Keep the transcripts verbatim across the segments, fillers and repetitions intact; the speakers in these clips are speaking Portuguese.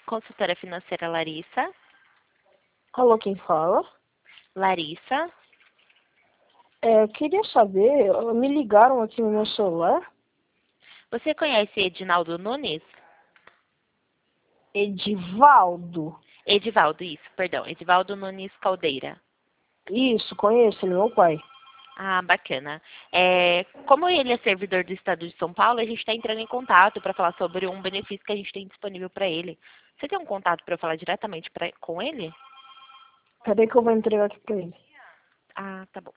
Consultora financeira Larissa. Alô, quem fala? Larissa. É, eu queria saber, me ligaram aqui no meu celular. Você conhece Edinaldo Nunes? Edivaldo. Edivaldo, isso, perdão. Edivaldo Nunes Caldeira. Isso, conheço, ele é meu pai. Ah, bacana. É, como ele é servidor do Estado de São Paulo, a gente está entrando em contato para falar sobre um benefício que a gente tem disponível para ele. Você tem um contato para eu falar diretamente pra, com ele? Peraí que eu vou entregar aqui pra ele. Ah, tá bom.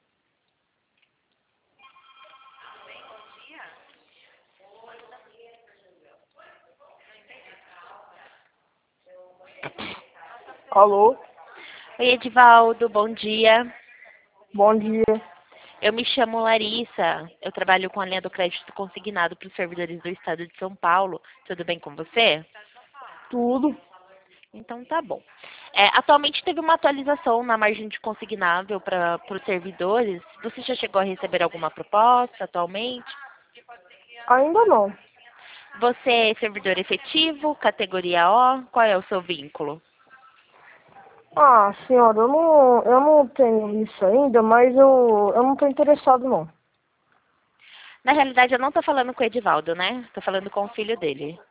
Alô, Oi, Edivaldo, bom dia. bom dia. Eu me chamo Larissa. Eu trabalho com a linha do crédito consignado para os servidores do Estado de São Paulo. Tudo bem com você? Tudo. Então tá bom. É, atualmente teve uma atualização na margem de consignável para os servidores. Você já chegou a receber alguma proposta atualmente? Ainda não. Você é servidor efetivo, categoria O? Qual é o seu vínculo? Ah, senhora, eu não, eu não tenho isso ainda, mas eu, eu não tô interessado não. Na realidade, eu não estou falando com o Edivaldo, né? Estou falando com o filho dele.